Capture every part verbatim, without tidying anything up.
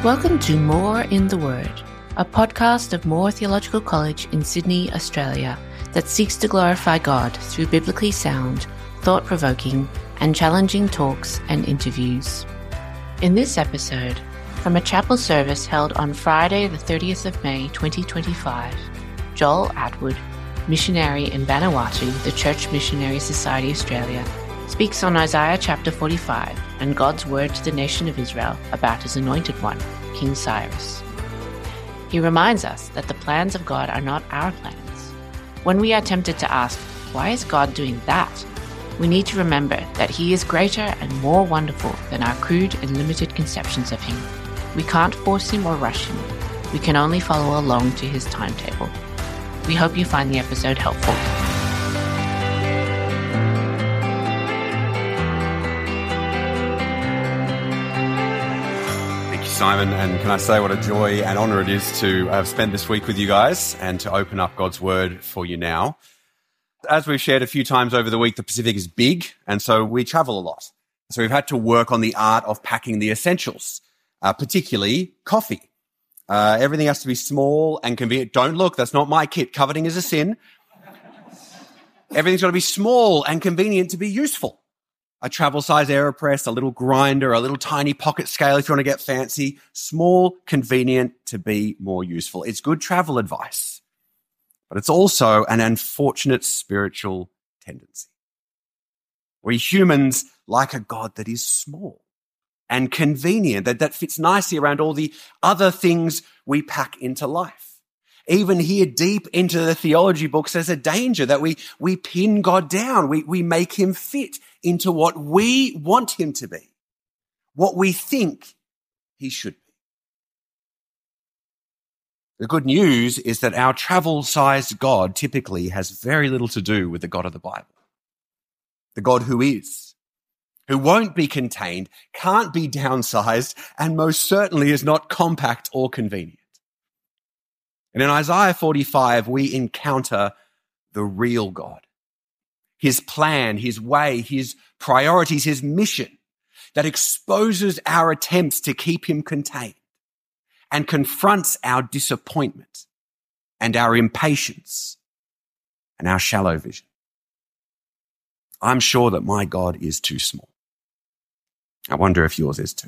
Welcome to More in the Word, a podcast of Moore Theological College in Sydney, Australia, that seeks to glorify God through biblically sound, thought-provoking, and challenging talks and interviews. In this episode, from a chapel service held on Friday the thirtieth of May twenty twenty-five, Joel Atwood, missionary in Vanuatu, the Church Missionary Society Australia, speaks on Isaiah chapter forty-five and God's word to the nation of Israel about his anointed one, King Cyrus. He reminds us that the plans of God are not our plans. When we are tempted to ask, why is God doing that? We need to remember that he is greater and more wonderful than our crude and limited conceptions of him. We can't force him or rush him. We can only follow along to his timetable. We hope you find the episode helpful. Simon, and can I say what a joy and honour it is to have spent this week with you guys and to open up God's Word for you now. As we've shared a few times over the week, the Pacific is big, and so we travel a lot. So we've had to work on the art of packing the essentials, uh, particularly coffee. Uh, everything has to be small and convenient. Don't look, that's not my kit. Coveting is a sin. Everything's got to be small and convenient to be useful. A travel-size AeroPress, a little grinder, a little tiny pocket scale if you want to get fancy. Small, convenient to be more useful. It's good travel advice, but it's also an unfortunate spiritual tendency. We humans like a God that is small and convenient, that, that fits nicely around all the other things we pack into life. Even here deep into the theology books, there's a danger that we, we pin God down. We, we make him fit into what we want him to be, what we think he should be. The good news is that our travel-sized God typically has very little to do with the God of the Bible. The God who is, who won't be contained, can't be downsized, and most certainly is not compact or convenient. And in Isaiah forty-five, we encounter the real God, his plan, his way, his priorities, his mission that exposes our attempts to keep him contained and confronts our disappointment and our impatience and our shallow vision. I'm sure that my God is too small. I wonder if yours is too.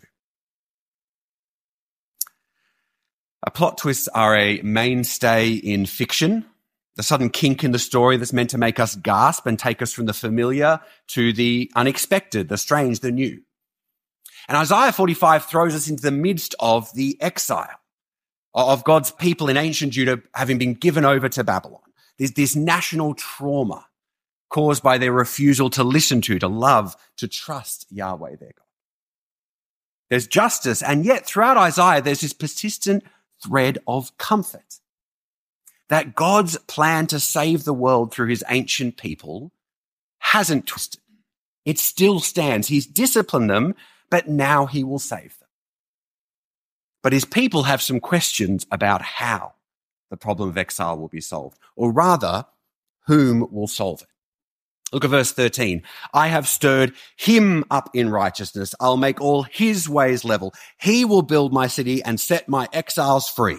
Uh, plot twists are a mainstay in fiction, the sudden kink in the story that's meant to make us gasp and take us from the familiar to the unexpected, the strange, the new. And Isaiah forty-five throws us into the midst of the exile of God's people in ancient Judah having been given over to Babylon. There's this national trauma caused by their refusal to listen to, to love, to trust Yahweh, their God. There's justice, and yet throughout Isaiah, there's this persistent thread of comfort. That God's plan to save the world through his ancient people hasn't twisted. It still stands. He's disciplined them, but now he will save them. But his people have some questions about how the problem of exile will be solved, or rather, whom will solve it. Look at verse thirteen. I have stirred him up in righteousness. I'll make all his ways level. He will build my city and set my exiles free.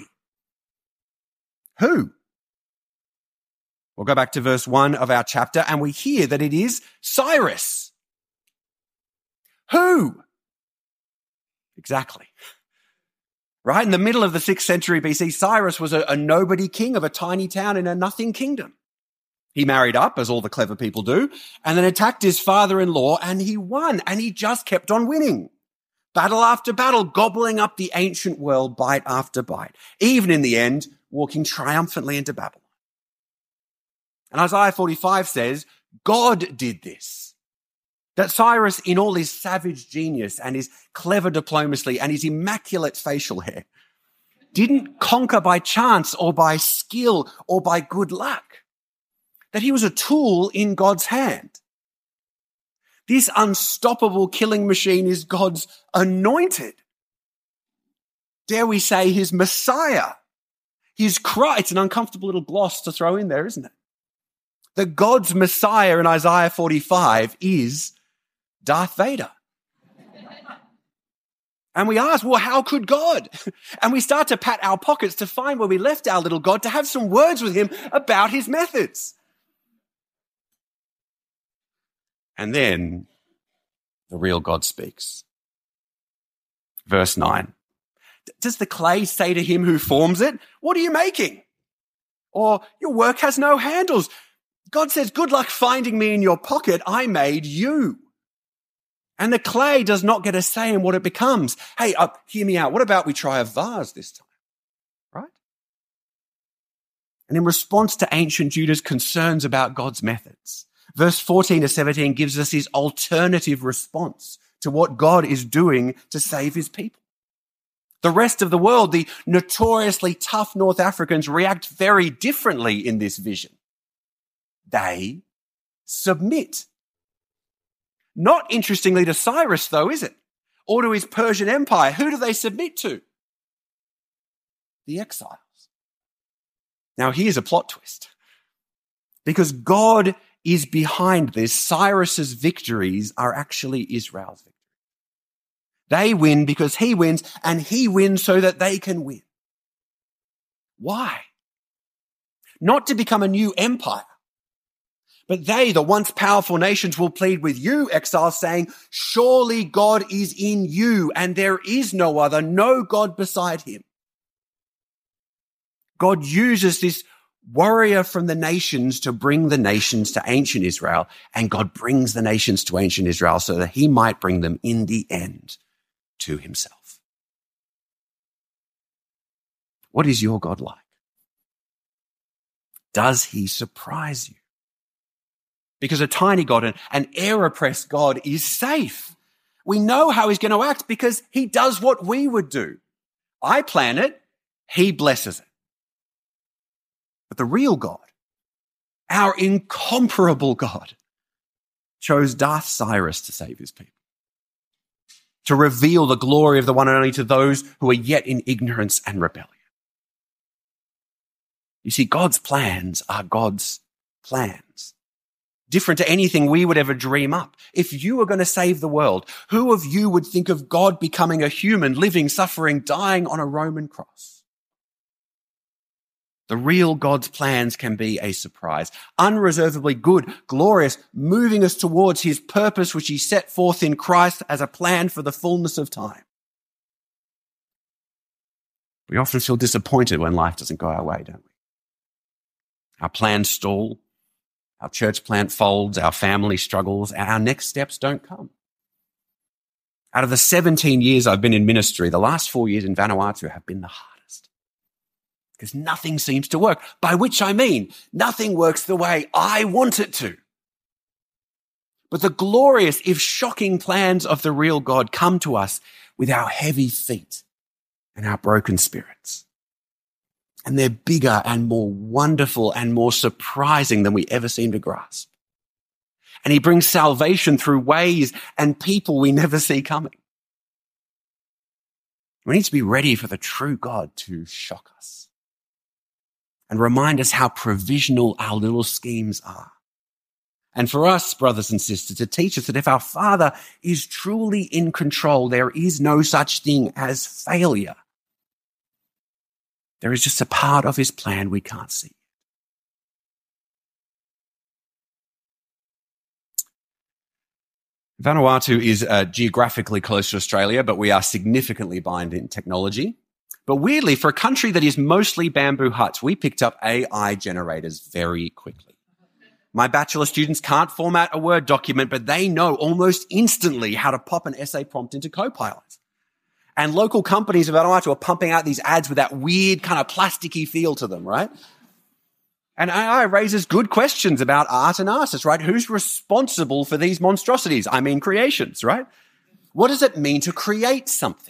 Who? We'll go back to verse one of our chapter and we hear that it is Cyrus. Who? Exactly. Right in the middle of the sixth century B C, Cyrus was a, a nobody king of a tiny town in a nothing kingdom. He married up, as all the clever people do, and then attacked his father-in-law, and he won, and he just kept on winning. Battle after battle, gobbling up the ancient world bite after bite, even in the end, walking triumphantly into Babylon. And Isaiah forty-five says, God did this. That Cyrus, in all his savage genius and his clever diplomacy and his immaculate facial hair, didn't conquer by chance or by skill or by good luck. That he was a tool in God's hand. This unstoppable killing machine is God's anointed. Dare we say his Messiah, his Christ. It's an uncomfortable little gloss to throw in there, isn't it? That God's Messiah in Isaiah forty-five is Darth Vader. And we ask, well, how could God? And we start to pat our pockets to find where we left our little God to have some words with him about his methods. And then the real God speaks. Verse nine. Does the clay say to him who forms it, what are you making? Or your work has no handles. God says, good luck finding me in your pocket. I made you. And the clay does not get a say in what it becomes. Hey, uh, hear me out. What about we try a vase this time? Right? And in response to ancient Judah's concerns about God's methods, verse fourteen to seventeen gives us his alternative response to what God is doing to save his people. The rest of the world, the notoriously tough North Africans, react very differently in this vision. They submit. Not interestingly to Cyrus, though, is it? Or to his Persian Empire. Who do they submit to? The exiles. Now, here's a plot twist. Because God is behind this, Cyrus's victories are actually Israel's victories. They win because he wins, and he wins so that they can win. Why? Not to become a new empire. But they, the once powerful nations, will plead with you, exiles, saying, surely God is in you, and there is no other, no God beside him. God uses this warrior from the nations to bring the nations to ancient Israel, and God brings the nations to ancient Israel so that he might bring them in the end to himself. What is your God like? Does he surprise you? Because a tiny God, an, an air-oppressed God, is safe. We know how he's going to act because he does what we would do. I plan it, he blesses it. But the real God, our incomparable God, chose Darth Cyrus to save his people, to reveal the glory of the one and only to those who are yet in ignorance and rebellion. You see, God's plans are God's plans. Different to anything we would ever dream up. If you were going to save the world, who of you would think of God becoming a human, living, suffering, dying on a Roman cross? The real God's plans can be a surprise, unreservedly good, glorious, moving us towards his purpose, which he set forth in Christ as a plan for the fullness of time. We often feel disappointed when life doesn't go our way, don't we? Our plans stall. Our church plant folds, our family struggles, and our next steps don't come. Out of the seventeen years I've been in ministry, the last four years in Vanuatu have been the hardest. Because nothing seems to work, by which I mean nothing works the way I want it to. But the glorious, if shocking plans of the real God come to us with our heavy feet and our broken spirits. And they're bigger and more wonderful and more surprising than we ever seem to grasp. And he brings salvation through ways and people we never see coming. We need to be ready for the true God to shock us and remind us how provisional our little schemes are. And for us, brothers and sisters, to teach us that if our Father is truly in control, there is no such thing as failure. There is just a part of his plan we can't see. Vanuatu is uh, geographically close to Australia, but we are significantly behind in technology. But weirdly, for a country that is mostly bamboo huts, we picked up A I generators very quickly. My bachelor students can't format a Word document, but they know almost instantly how to pop an essay prompt into Copilot. And local companies of Vanuatu are pumping out these ads with that weird kind of plasticky feel to them, right? And A I raises good questions about art and artists, right? Who's responsible for these monstrosities? I mean, creations, right? What does it mean to create something?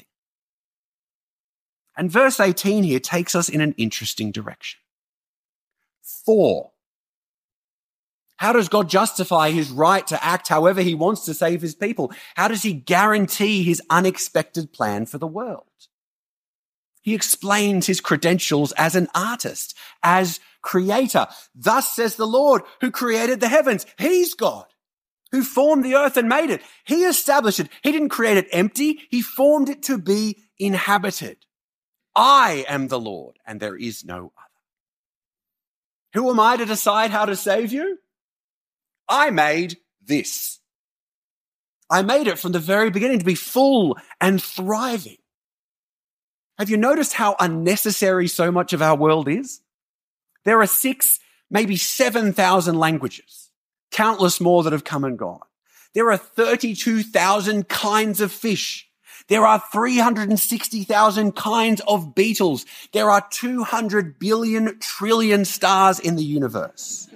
And verse eighteen here takes us in an interesting direction. For. How does God justify his right to act however he wants to save his people? How does he guarantee his unexpected plan for the world? He explains his credentials as an artist, as creator. Thus says the Lord who created the heavens. He's God. who formed the earth and made it. He established it. He didn't create it empty. He formed it to be inhabited. I am the Lord, and there is no other. Who am I to decide how to save you? I made this. I made it from the very beginning to be full and thriving. Have you noticed how unnecessary so much of our world is? There are six, maybe seven thousand languages, countless more that have come and gone. There are thirty-two thousand kinds of fish. There are three hundred sixty thousand kinds of beetles. There are two hundred billion trillion stars in the universe.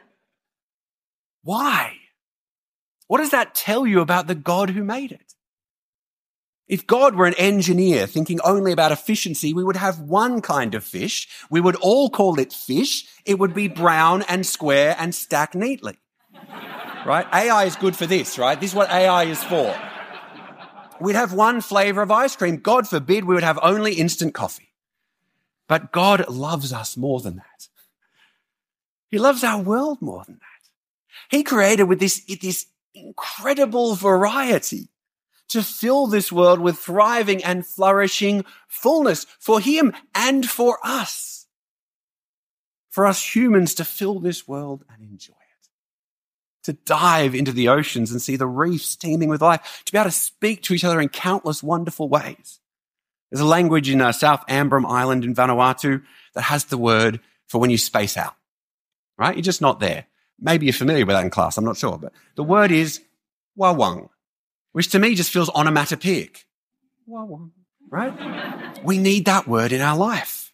Why? What does that tell you about the God who made it? If God were an engineer thinking only about efficiency, we would have one kind of fish. We would all call it fish. It would be brown and square and stacked neatly. Right? A I is good for this, right? This is what A I is for. We'd have one flavor of ice cream. God forbid we would have only instant coffee. But God loves us more than that. He loves our world more than that. He created with this, this incredible variety to fill this world with thriving and flourishing fullness for him and for us. For us humans to fill this world and enjoy it. To dive into the oceans and see the reefs teeming with life. To be able to speak to each other in countless wonderful ways. There's a language in uh, South Ambram Island in Vanuatu that has the word for when you space out. Right? You're just not there. Maybe you're familiar with that in class, I'm not sure. But the word is wawang, which to me just feels onomatopoeic. Wawang, right? We need that word in our life.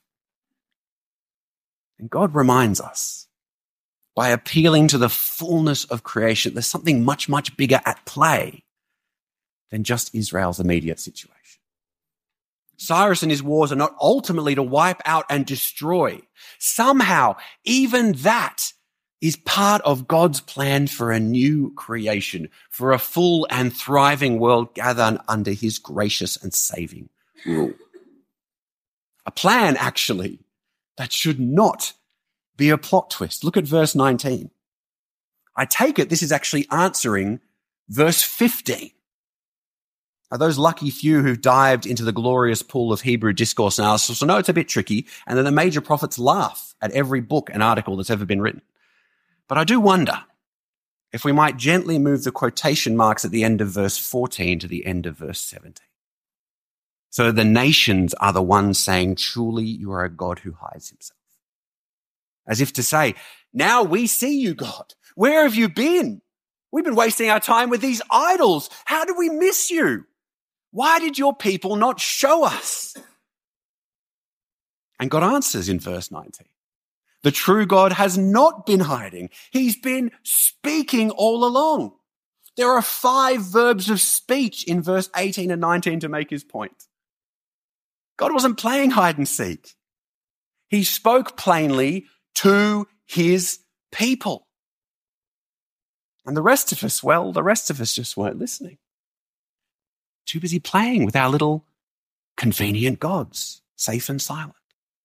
And God reminds us by appealing to the fullness of creation, there's something much, much bigger at play than just Israel's immediate situation. Cyrus and his wars are not ultimately to wipe out and destroy. Somehow, even that is part of God's plan for a new creation, for a full and thriving world gathered under his gracious and saving rule. A plan, actually, that should not be a plot twist. Look at verse nineteen. I take it this is actually answering verse fifteen. Now, those lucky few who've dived into the glorious pool of Hebrew discourse analysis will know it's a bit tricky, and that the major prophets laugh at every book and article that's ever been written. But I do wonder if we might gently move the quotation marks at the end of verse fourteen to the end of verse seventeen. So the nations are the ones saying, truly you are a God who hides himself. As if to say, now we see you, God. Where have you been? We've been wasting our time with these idols. How did we miss you? Why did your people not show us? And God answers in verse nineteen. The true God has not been hiding. He's been speaking all along. There are five verbs of speech in verse eighteen and nineteen to make his point. God wasn't playing hide and seek. He spoke plainly to his people. And the rest of us, well, the rest of us just weren't listening. Too busy playing with our little convenient gods, safe and silent.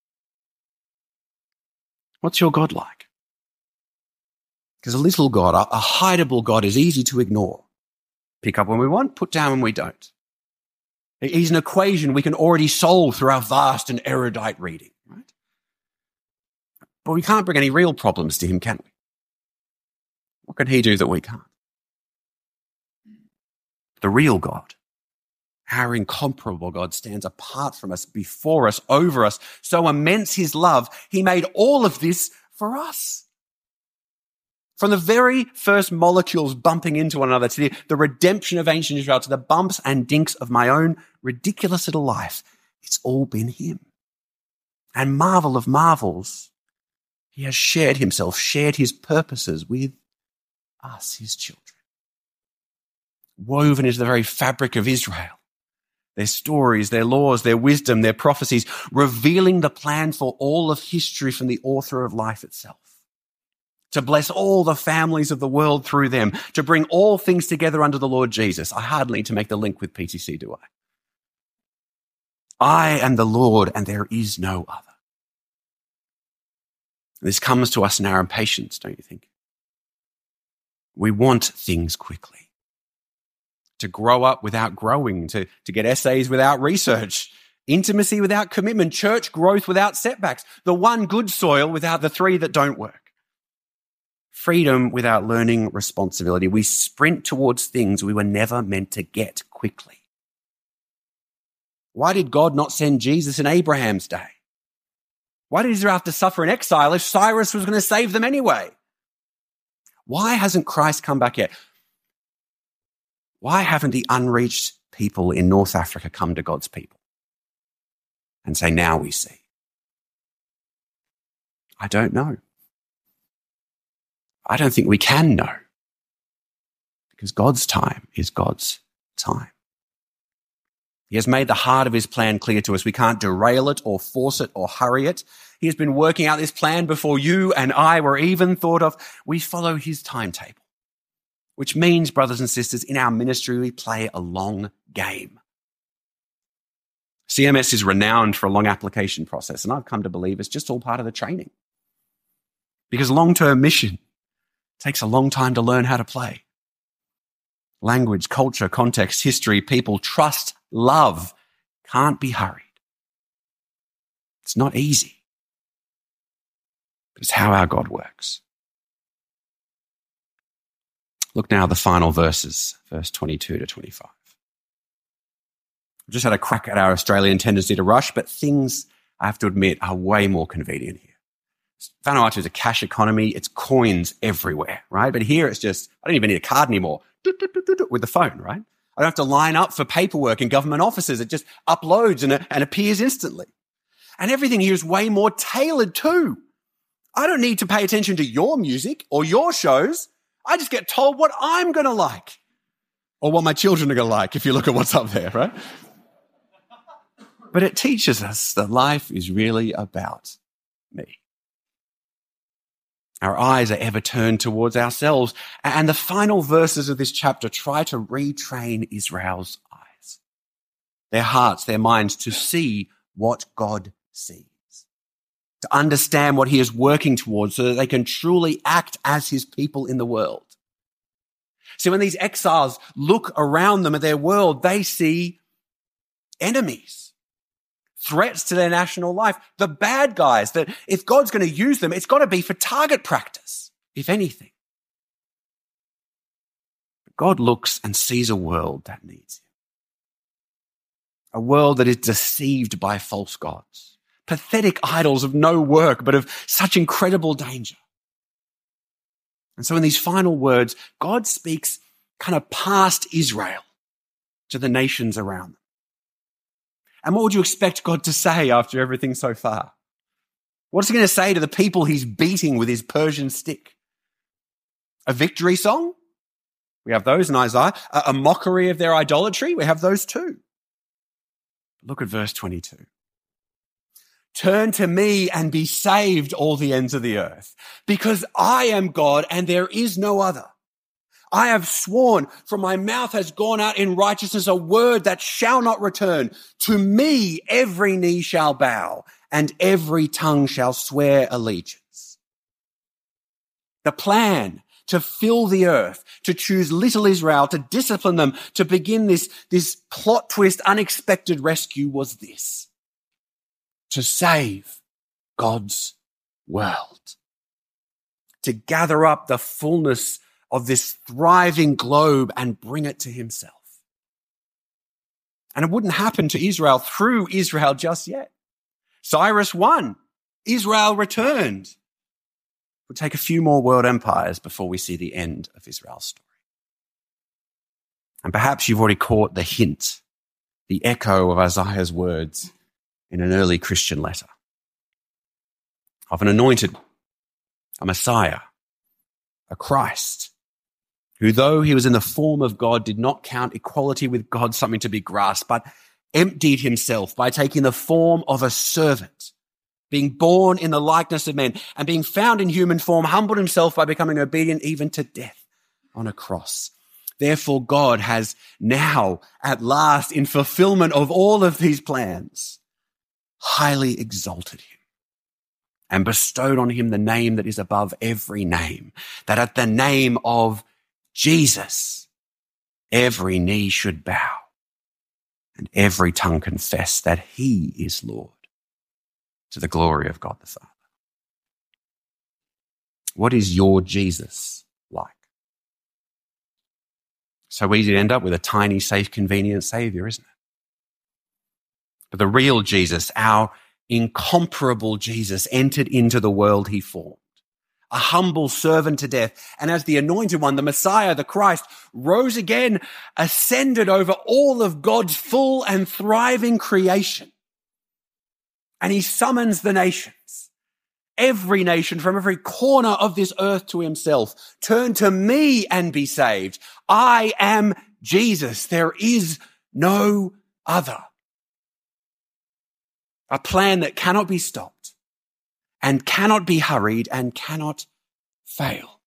What's your God like? Because a little God, a, a hideable God is easy to ignore. Pick up when we want, put down when we don't. He's an equation we can already solve through our vast and erudite reading, right? But we can't bring any real problems to him, can we? What can he do that we can't? The real God, our incomparable God, stands apart from us, before us, over us. So immense his love, he made all of this for us. From the very first molecules bumping into one another, to the, the redemption of ancient Israel, to the bumps and dinks of my own ridiculous little life, it's all been him. And marvel of marvels, he has shared himself, shared his purposes with us, his children. Woven into the very fabric of Israel, their stories, their laws, their wisdom, their prophecies, revealing the plan for all of history from the author of life itself. To bless all the families of the world through them, to bring all things together under the Lord Jesus. I hardly need to make the link with P T C, do I? I am the Lord and there is no other. This comes to us in our impatience, don't you think? We want things quickly. To grow up without growing, to, to get essays without research, intimacy without commitment, church growth without setbacks, the one good soil without the three that don't work. Freedom without learning responsibility. We sprint towards things we were never meant to get quickly. Why did God not send Jesus in Abraham's day? Why did Israel have to suffer in exile if Cyrus was going to save them anyway? Why hasn't Christ come back yet? Why haven't the unreached people in North Africa come to God's people and say, now we see? I don't know. I don't think we can know, because God's time is God's time. He has made the heart of his plan clear to us. We can't derail it or force it or hurry it. He has been working out this plan before you and I were even thought of. We follow his timetable, which means, brothers and sisters, in our ministry, we play a long game. C M S is renowned for a long application process, and I've come to believe it's just all part of the training. Because long-term mission takes a long time to learn how to play. Language, culture, context, history, people, trust, love can't be hurried. It's not easy. But it's how our God works. Look now at the final verses, verse twenty-two to twenty-five. I've just had a crack at our Australian tendency to rush, but things, I have to admit, are way more convenient here. Vanuatu is a cash economy. It's coins everywhere, right? But here it's just, I don't even need a card anymore with the phone, right? I don't have to line up for paperwork in government offices. It just uploads and, and appears instantly. And everything here is way more tailored too. I don't need to pay attention to your music or your shows. I just get told what I'm going to like or what my children are going to like if you look at what's up there, right? But it teaches us that life is really about me. Our eyes are ever turned towards ourselves. And the final verses of this chapter try to retrain Israel's eyes, their hearts, their minds, to see what God sees, to understand what he is working towards so that they can truly act as his people in the world. See, when these exiles look around them at their world, they see enemies, threats to their national life, the bad guys that if God's going to use them, it's got to be for target practice, if anything. But God looks and sees a world that needs him. A world that is deceived by false gods, pathetic idols of no work, but of such incredible danger. And so in these final words, God speaks kind of past Israel to the nations around them. And what would you expect God to say after everything so far? What's he going to say to the people he's beating with his Persian stick? A victory song? We have those in Isaiah. A mockery of their idolatry? We have those too. Look at verse twenty-two. Turn to me and be saved, all the ends of the earth, because I am God and there is no other. I have sworn, from my mouth has gone out in righteousness a word that shall not return. To me every knee shall bow and every tongue shall swear allegiance. The plan to fill the earth, to choose little Israel, to discipline them, to begin this, this plot twist, unexpected rescue was this: to save God's world, to gather up the fullness of this thriving globe and bring it to himself. And it wouldn't happen to Israel through Israel just yet. Cyrus won. Israel returned. It would take a few more world empires before we see the end of Israel's story. And perhaps you've already caught the hint, the echo of Isaiah's words in an early Christian letter of an anointed, a Messiah, a Christ, who, though he was in the form of God, did not count equality with God something to be grasped, but emptied himself by taking the form of a servant, being born in the likeness of men, and being found in human form, humbled himself by becoming obedient even to death on a cross. Therefore, God has now, at last, in fulfillment of all of these plans, highly exalted him and bestowed on him the name that is above every name, that at the name of Jesus, every knee should bow and every tongue confess that he is Lord, to the glory of God the Father. What is your Jesus like? So easy to end up with a tiny, safe, convenient Saviour, isn't it? But the real Jesus, our incomparable Jesus, entered into the world he formed, a humble servant to death, and as the anointed one, the Messiah, the Christ, rose again, ascended over all of God's full and thriving creation. And he summons the nations, every nation from every corner of this earth to himself. Turn to me and be saved. I am Jesus. There is no other. A plan that cannot be stopped and cannot be hurried and cannot fail.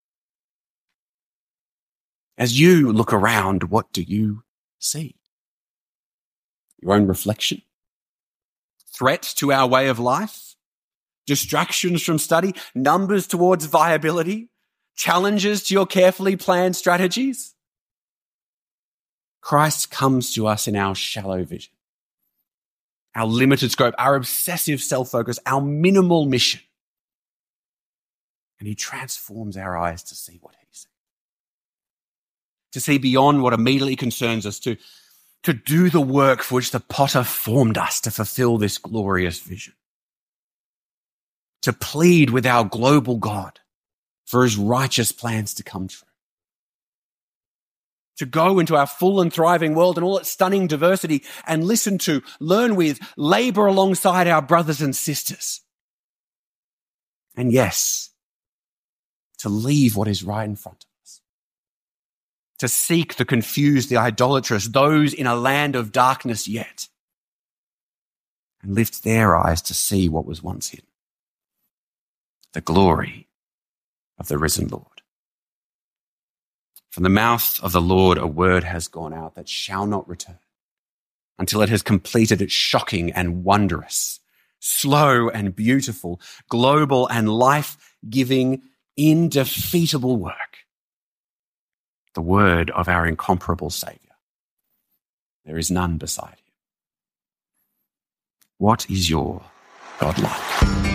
As you look around, what do you see? Your own reflection? Threat to our way of life? Distractions from study? Numbers towards viability? Challenges to your carefully planned strategies? Christ comes to us in our shallow vision, our limited scope, our obsessive self-focus, our minimal mission. And he transforms our eyes to see what he sees, to see beyond what immediately concerns us, to, to do the work for which the potter formed us to fulfill this glorious vision, to plead with our global God for his righteous plans to come true, to go into our full and thriving world and all its stunning diversity and listen to, learn with, labor alongside our brothers and sisters. And yes, to leave what is right in front of us, to seek the confused, the idolatrous, those in a land of darkness yet, and lift their eyes to see what was once hidden, the glory of the risen Lord. From the mouth of the Lord a word has gone out that shall not return until it has completed its shocking and wondrous, slow and beautiful, global and life-giving, indefeatable work. The word of our incomparable Saviour. There is none beside him. What is your God like?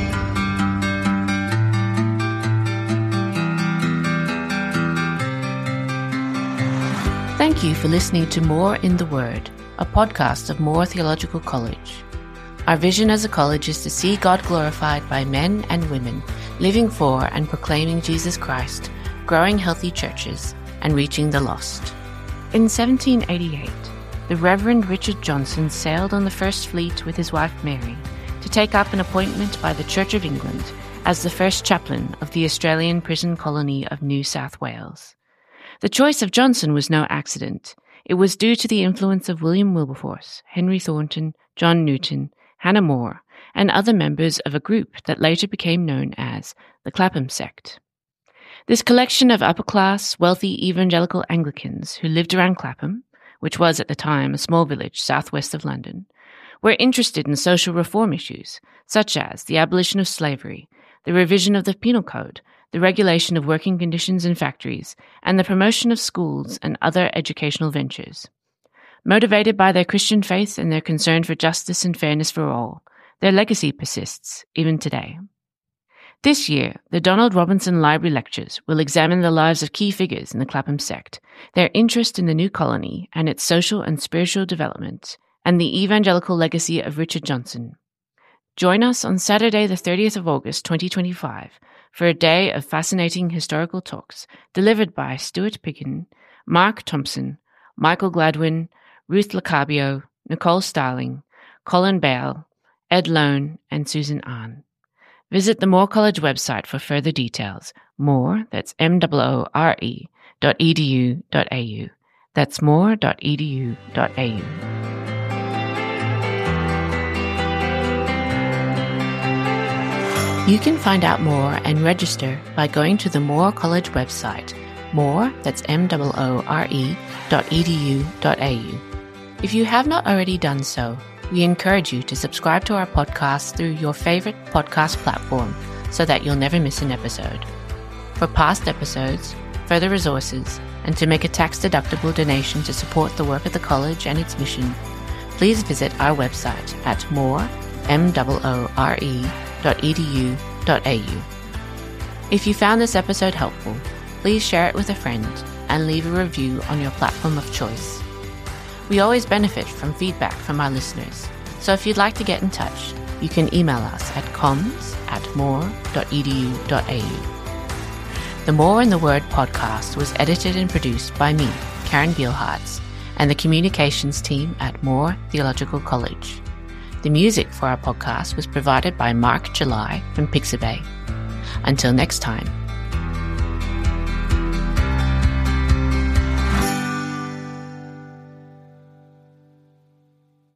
Thank you for listening to More in the Word, a podcast of Moore Theological College. Our vision as a college is to see God glorified by men and women living for and proclaiming Jesus Christ, growing healthy churches, and reaching the lost. In seventeen eighty-eight, the Reverend Richard Johnson sailed on the First Fleet with his wife Mary to take up an appointment by the Church of England as the first chaplain of the Australian prison colony of New South Wales. The choice of Johnson was no accident. It was due to the influence of William Wilberforce, Henry Thornton, John Newton, Hannah More, and other members of a group that later became known as the Clapham Sect. This collection of upper-class, wealthy evangelical Anglicans who lived around Clapham, which was at the time a small village southwest of London, were interested in social reform issues, such as the abolition of slavery, the revision of the penal code, the regulation of working conditions in factories, and the promotion of schools and other educational ventures. Motivated by their Christian faith and their concern for justice and fairness for all, their legacy persists even today. This year, the Donald Robinson Library Lectures will examine the lives of key figures in the Clapham Sect, their interest in the new colony and its social and spiritual development, and the evangelical legacy of Richard Johnson. Join us on Saturday the thirtieth of August twenty twenty-five for a day of fascinating historical talks delivered by Stuart Picken, Mark Thompson, Michael Gladwin, Ruth Lacabio, Nicole Starling, Colin Bale, Ed Lone, and Susan Ahn. Visit the Moore College website for further details. Moore, that's M O O R E, dot edu dot au. That's moore dot edu dot au. You can find out more and register by going to the Moore College website, Moore, that's M O O R E, dot edu dot au. If you have not already done so, we encourage you to subscribe to our podcast through your favorite podcast platform so that you'll never miss an episode. For past episodes, further resources, and to make a tax-deductible donation to support the work of the college and its mission, please visit our website at more, M O O R E, dot e d u dot a u. If you found this episode helpful, please share it with a friend and leave a review on your platform of choice. We always benefit from feedback from our listeners, so if you'd like to get in touch, you can email us at comms at more dot e d u dot a u. The More in the Word podcast was edited and produced by me, Karen Beilhartz, and the communications team at Moore Theological College. The music for our podcast was provided by Mark July from Pixabay. Until next time,